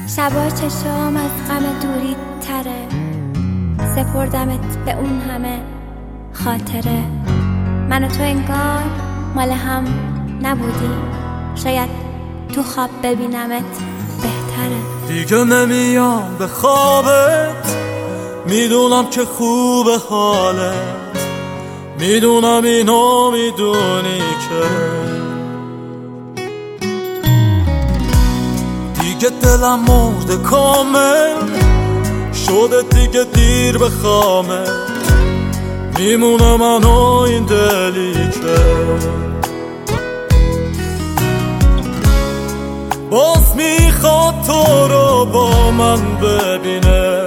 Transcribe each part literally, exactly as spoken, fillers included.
شبا چشام از غم دوری تره، سپردمت به اون همه خاطره. من و تو انگار مال هم نبودیم، شاید تو خواب ببینمت بهتره. دیگه نمیام به خوابت، میدونم که خوبه حالت، میدونم اینو میدونی که دیگه دلم مرده کامل شده، دیگه دیر به خامه میمونه من و این دلی که باز میخواد تو رو با من ببینه،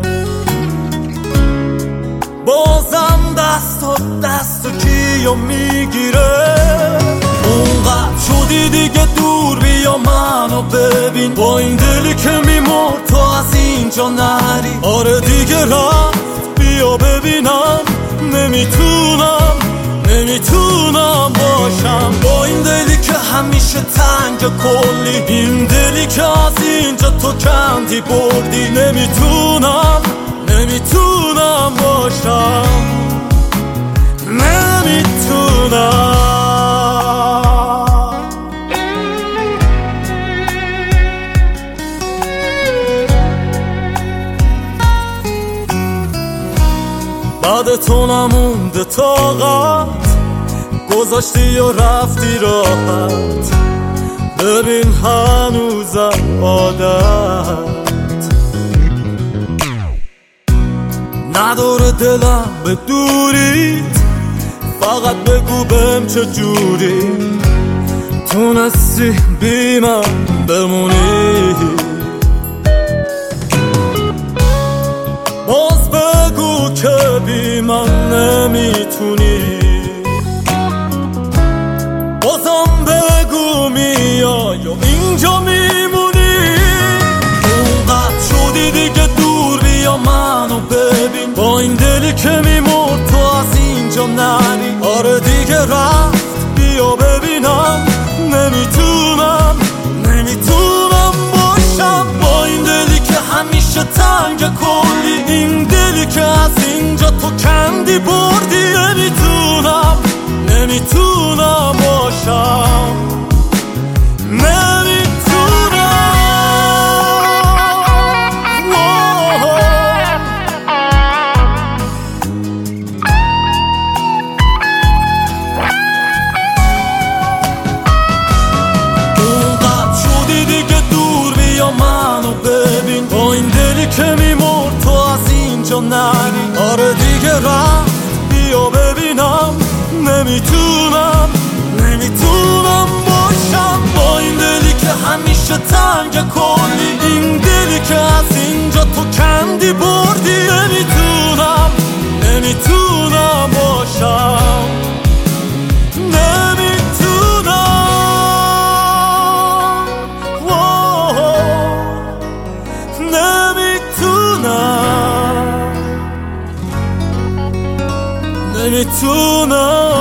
بازم دست و دست و کیو میگیره. اونقدر شدی دیگه دور، بیا منو ببین، با این دلی که میمرد تو از اینجا نری. آره دیگه رفت، بیا ببینم، نمیتونم نمیتونم باشم با این دلی که همیشه تنگ کلی، این دلی که از اینجا تو کندی بردی. نمیتونم نمیتونم باشم، نمیتونم. بعد تو نمونده طاقت، گذاشتی و رفتی راحت، ببین هنوزم عادت نداره دلم به دوریت. فقط بگو بهم چجوری تونستی بی من بمونی. باز بگو که بی من نمیتونی، بازم بگو میای و اینجا میمونی. اونقدر شدی دیگه دور، بیا منو ببین، با این دلی که میمرد تو از اینجا نری. آره دیگه رفت، بیا ببینم، نمیتونم نمیتونم باشم با این دلی که همیشه تنگ کلی، این دلی که از اینجا تو کندی بردی. نمیتونم نمیتونم باشم، نمیتونم. اونقدر شدی دیگه دور، بیا منو ببین، با این دلی که میمرد تو از اینجا نری. آره دیگه رفت، بیا ببینم، نمیتونم نمیتونم باشم با این دلی که همیشه تنگ کلی، این دلی که از اینجا تو کندی بردی. نمیتونم نمیتونم باشم، نمیتونم نمیتونم نمیتونم